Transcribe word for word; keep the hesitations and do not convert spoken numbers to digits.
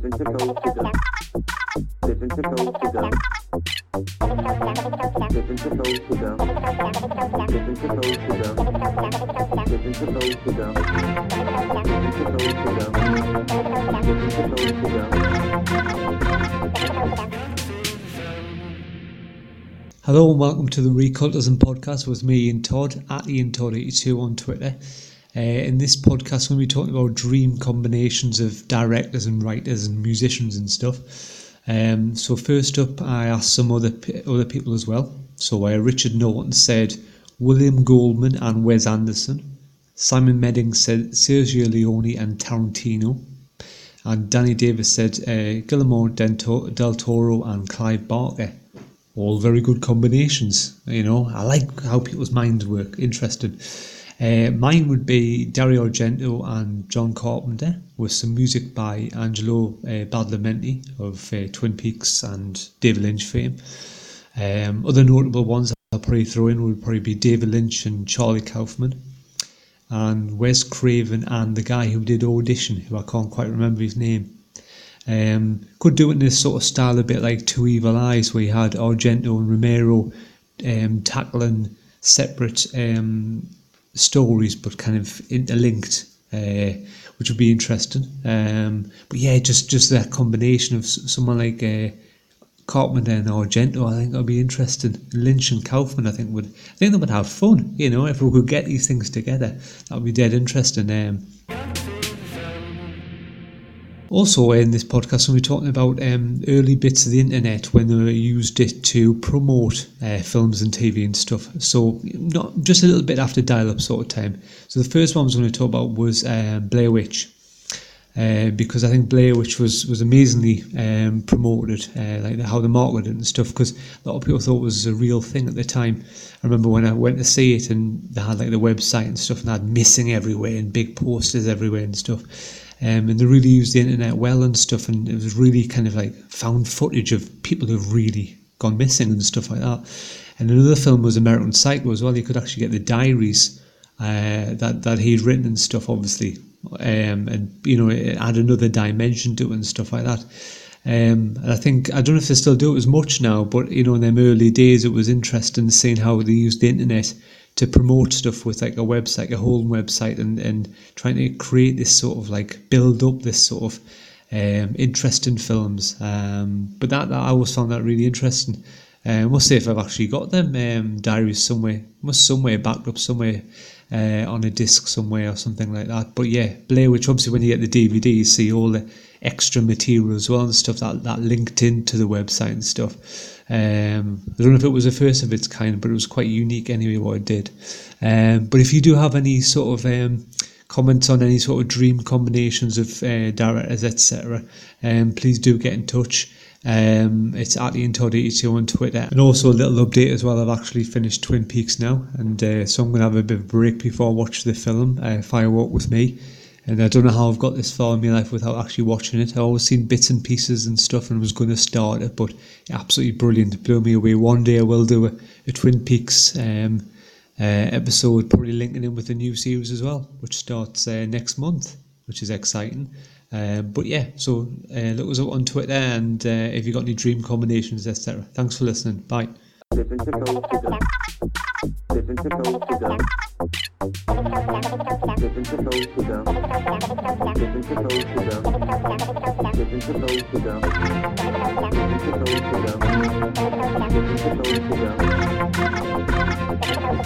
Living supposed to go. Living supposed to go. Living supposed to go. Living supposed to go. Living supposed to go. Living supposed to go. Living supposed to go. Hello and welcome to the Recultism podcast with me, Ian Todd, at Ian Todd eighty-two on Twitter. Uh, in this podcast, we're going to be talking about dream combinations of directors and writers and musicians and stuff. Um, so first up, I asked some other other people as well. So uh, Richard Norton said William Goldman and Wes Anderson. Simon Medding said Sergio Leone and Tarantino. And Danny Davis said uh, Guillermo del Toro and Clive Barker. All very good combinations, you know. I like how people's minds work. Interesting. Uh, mine would be Dario Argento and John Carpenter, with some music by Angelo uh, Badalamenti of uh, Twin Peaks and David Lynch fame. Um, other notable ones I'll probably throw in would probably be David Lynch and Charlie Kaufman, and Wes Craven and the guy who did Audition, who I can't quite remember his name. Um, could do it in this sort of style, a bit like Two Evil Eyes, where you had Argento and Romero um, tackling separate um, stories but kind of interlinked, uh, which would be interesting. Um, but yeah, just, just that combination of someone like uh, Carpenter and Argento, I think that would be interesting. Lynch and Kaufman, I think would, I think they would have fun. You know, if we could get these things together, that would be dead interesting. Um, Also in this podcast, we'll be talking about um, early bits of the internet when they used it to promote uh, films and T V and stuff. So not just a little bit after dial-up sort of time. So the first one I was going to talk about was um, Blair Witch. Uh, because I think Blair Witch was, was amazingly um, promoted, uh, like how they marketed it and stuff, because a lot of people thought it was a real thing at the time. I remember when I went to see it and they had like the website and stuff, and they had missing everywhere and big posters everywhere and stuff. Um, and they really used the internet well and stuff, and it was really kind of like found footage of people who've really gone missing and stuff like that. And another film was American Psycho as well. You could actually get the diaries uh, that, that he'd written and stuff, obviously. Um, and, you know, it had another dimension to it and stuff like that. Um, and I think, I don't know if they still do it as much now, but, you know, in them early days, it was interesting seeing how they used the internet to promote stuff with like a website, a whole website, and, and trying to create this sort of like build up this sort of um, interest in films. Um, but that, that I always found that really interesting. I uh, must say, if I've actually got them um, diaries somewhere, must somewhere backed up somewhere uh, on a disc somewhere or something like that. But yeah, Blair Witch, obviously when you get the D V D, you see all the extra material as well and stuff that, that linked into the website and stuff. Um, I don't know if it was the first of its kind, but it was quite unique anyway what it did. Um, but if you do have any sort of um, comments on any sort of dream combinations of uh, directors, et cetera, um, please do get in touch. Um, it's at Ian Todd eighty-two on Twitter. And also a little update as well, I've actually finished Twin Peaks now, and uh, so I'm going to have a bit of a break before I watch the film, uh, Fire Walk with Me. And I don't know how I've got this far in my life without actually watching it. I've always seen bits and pieces and stuff and was going to start it, but absolutely brilliant. It blew me away. One day I will do a, a Twin Peaks um, uh, episode, probably linking in with the new series as well, which starts uh, next month, which is exciting. Um, but yeah, so uh, look us up on Twitter, and uh, if you've got any dream combinations, et cetera. Thanks for listening. Bye. Living supposed to go. Living supposed to go. Living supposed to go. Living supposed to go. Living supposed to go. Living supposed to go. Living supposed to go.